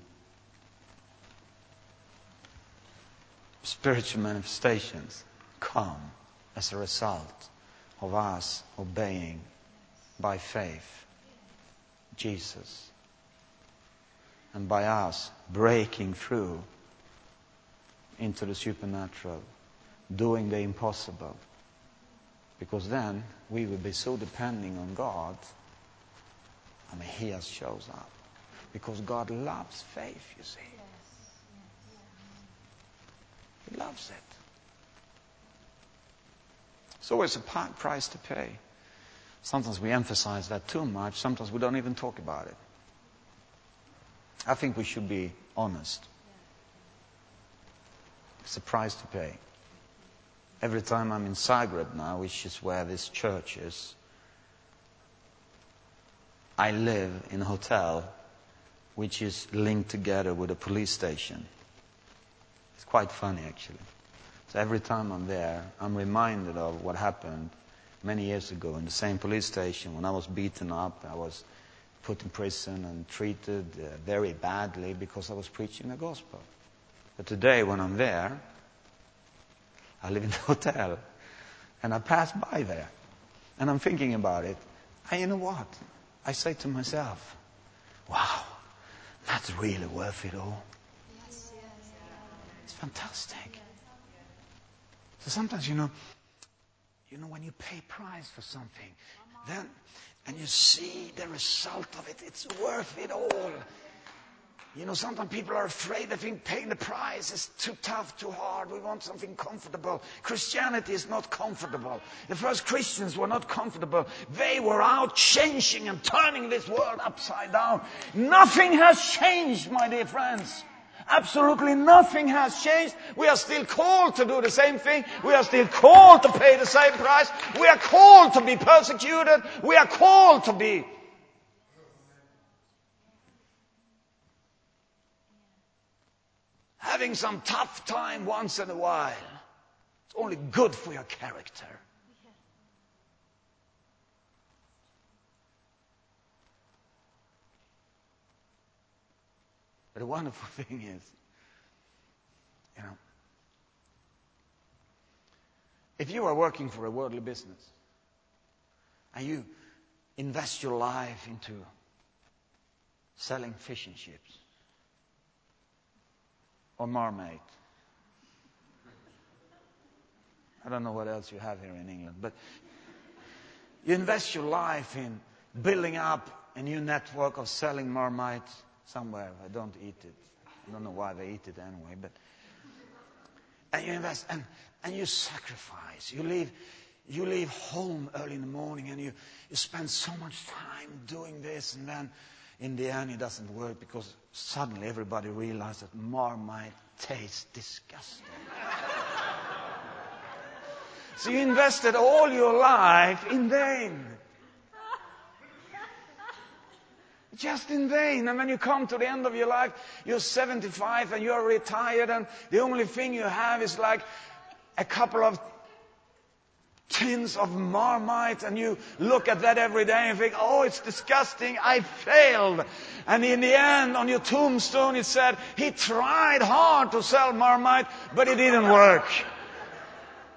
S2: Spiritual manifestations come as a result of us obeying by faith Jesus, and by us breaking through into the supernatural, doing the impossible. Because then we will be so depending on God. I mean, He has shows up. Because God loves faith, you see. He loves it. It's always a price to pay. Sometimes we emphasize that too much. Sometimes we don't even talk about it. I think we should be honest. It's a price to pay. Every time I'm in Zagreb now, which is where this church is, I live in a hotel which is linked together with a police station. It's quite funny, actually. So every time I'm there, I'm reminded of what happened many years ago in the same police station when I was beaten up. I was put in prison and treated very badly because I was preaching the gospel. But today when I'm there, I live in the hotel and I pass by there and I'm thinking about it. And you know what? I say to myself, wow, that's really worth it all. It's fantastic. So sometimes, you know, when you pay price for something, then, and you see the result of it, it's worth it all. You know, sometimes people are afraid. They think paying the price is too tough, too hard. We want something comfortable. Christianity is not comfortable. The first Christians were not comfortable. They were out changing and turning this world upside down. Nothing has changed, my dear friends. Absolutely nothing has changed. We are still called to do the same thing. We are still called to pay the same price. We are called to be persecuted. We are called to be having some tough time once in a while. It's only good for your character. But the wonderful thing is, you know, if you are working for a worldly business and you invest your life into selling fish and chips or Marmite, I don't know what else you have here in England, but you invest your life in building up a new network of selling Marmite somewhere. I don't eat it. I don't know why they eat it anyway, but and you invest and you sacrifice. You leave home early in the morning and you spend so much time doing this, and then in the end it doesn't work because suddenly everybody realizes that Marmite tastes disgusting. So you invested all your life in vain. Just in vain. And when you come to the end of your life, you're 75 and you're retired, and the only thing you have is like a couple of tins of Marmite, and you look at that every day and think, oh, it's disgusting, I failed. And in the end, on your tombstone, it said, he tried hard to sell Marmite, but it didn't work.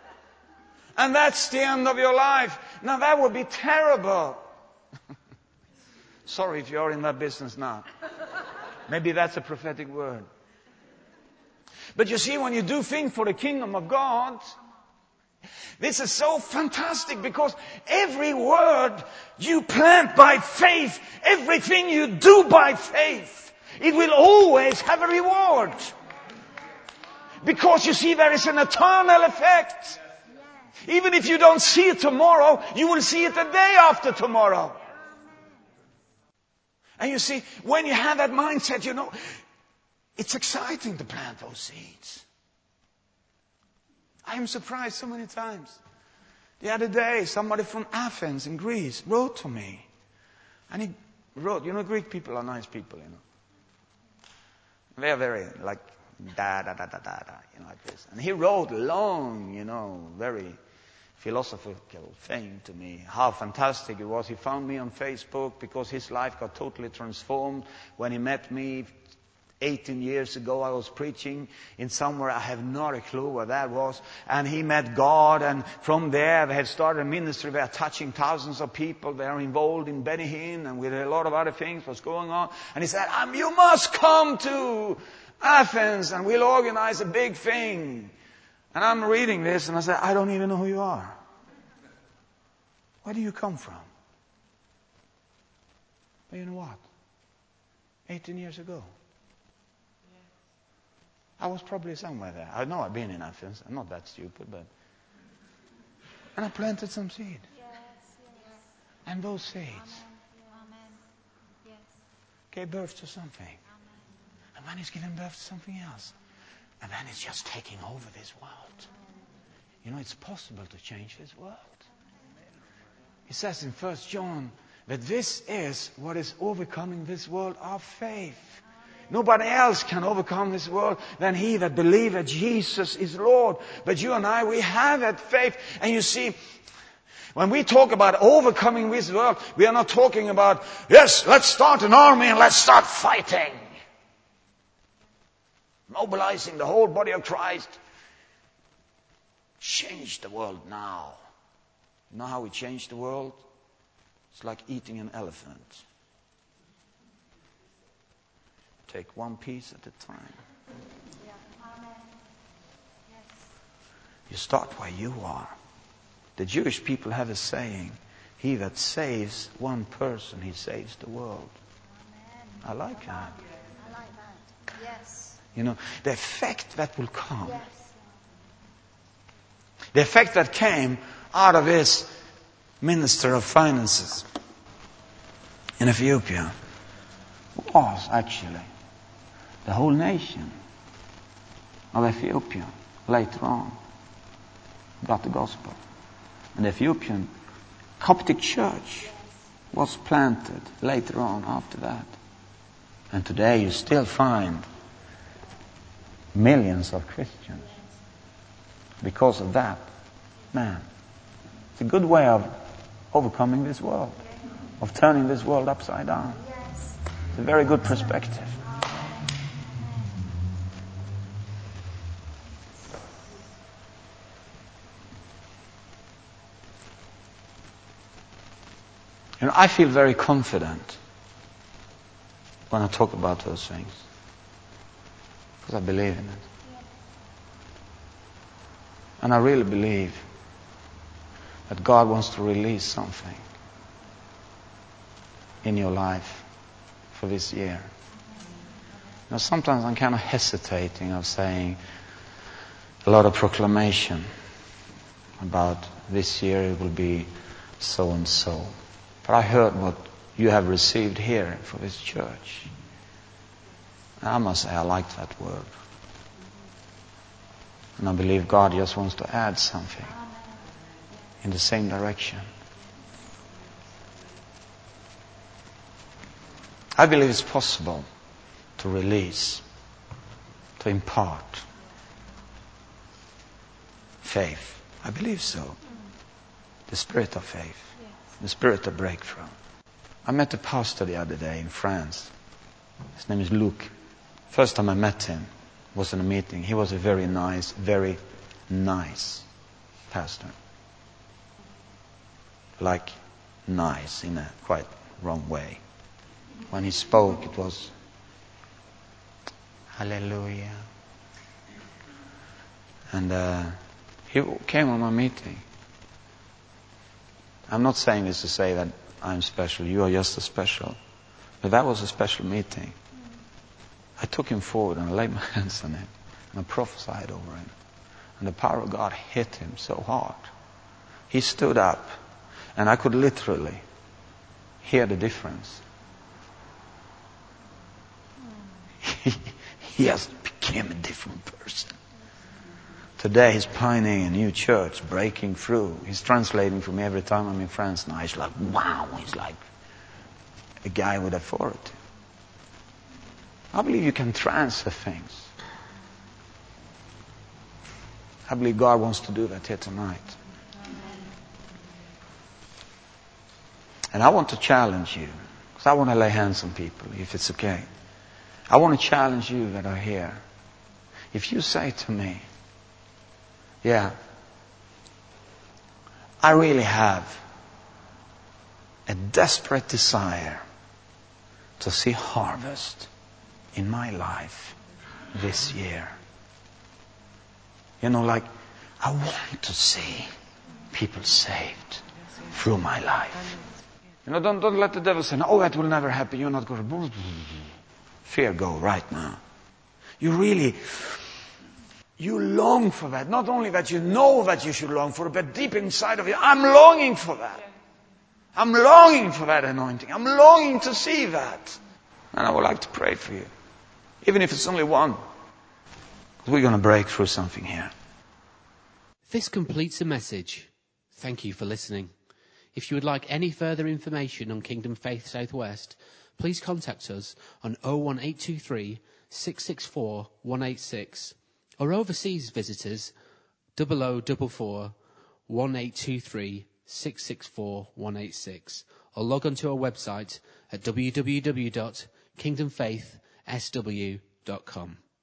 S2: And that's the end of your life. Now that would be terrible. Sorry if you're in that business now. Maybe that's a prophetic word. But you see, when you do things for the kingdom of God, this is so fantastic because every word you plant by faith, everything you do by faith, it will always have a reward. Because you see, there is an eternal effect. Even if you don't see it tomorrow, you will see it the day after tomorrow. And you see, when you have that mindset, it's exciting to plant those seeds. I am surprised so many times. The other day, somebody from Athens in Greece wrote to me. And he wrote, Greek people are nice people, They are very, like this. And he wrote a long, very philosophical thing to me. How fantastic it was. He found me on Facebook because his life got totally transformed when he met me 18 years ago. I was preaching in somewhere, I have not a clue where that was. And he met God, and from there they had started a ministry. They are touching thousands of people. They are involved in Benny Hinn and with a lot of other things what's going on. And he said, you must come to Athens and we'll organize a big thing. And I'm reading this and I said, I don't even know who you are. Where do you come from? Well, you know what? 18 years ago. I was probably somewhere there. I know I've been in Athens. I'm not that stupid, but... And I planted some seed. And those seeds gave birth to something. And then it's giving birth to something else. And then it's just taking over this world. It's possible to change this world. It says in 1 John that this is what is overcoming this world, our faith. Nobody else can overcome this world than he that believes that Jesus is Lord. But you and I, we have that faith. And you see, when we talk about overcoming this world, we are not talking about, yes, let's start an army and let's start fighting. Mobilizing the whole body of Christ. Change the world now. You know how we change the world? It's like eating an elephant. Take one piece at a time. You start where you are. The Jewish people have a saying, he that saves one person, he saves the world. I like that.
S3: Yes.
S2: The effect that will come. The effect that came out of his minister of finances in Ethiopia was actually the whole nation of Ethiopia later on got the gospel. And the Ethiopian Coptic church was planted later on after that. And today you still find millions of Christians because of that man. It's a good way of overcoming this world, of turning this world upside down. It's a very good perspective. I feel very confident when I talk about those things. Because I believe in it. And I really believe that God wants to release something in your life for this year. Now sometimes I'm kind of hesitating of saying a lot of proclamation about this year it will be so and so. But I heard what you have received here for this church. And I must say I like that word. And I believe God just wants to add something in the same direction. I believe it's possible to release, to impart faith. I believe so. The spirit of faith. The spirit of breakthrough. I met a pastor the other day in France. His name is Luc. First time I met him was in a meeting. He was a very nice pastor. like nice in a quite wrong way. When he spoke, it was hallelujah. And he came on my meeting. I'm not saying this to say that I'm special. You are just as special. But that was a special meeting. I took him forward and I laid my hands on him. And I prophesied over him. And the power of God hit him so hard. He stood up. And I could literally hear the difference. He just became a different person. Today he's pioneering a new church, breaking through. He's translating for me every time I'm in France now. He's like, wow, he's like a guy with authority. I believe you can transfer things. I believe God wants to do that here tonight. And I want to challenge you, because I want to lay hands on people, if it's okay. I want to challenge you that are here. If you say to me, yeah, I really have a desperate desire to see harvest in my life this year. You know, like, I want to see people saved through my life. You know, don't let the devil say, oh, that will never happen. You're not going to... Fear go right now. You long for that. Not only that you know that you should long for it, but deep inside of you, I'm longing for that. I'm longing for that anointing. I'm longing to see that. And I would like to pray for you. Even if it's only one. We're going to break through something here.
S1: This completes the message. Thank you for listening. If you would like any further information on Kingdom Faith Southwest, please contact us on 01823 664 186, or overseas visitors 0044 1823 664 186, or log on to our website at www.kingdomfaithsw.com.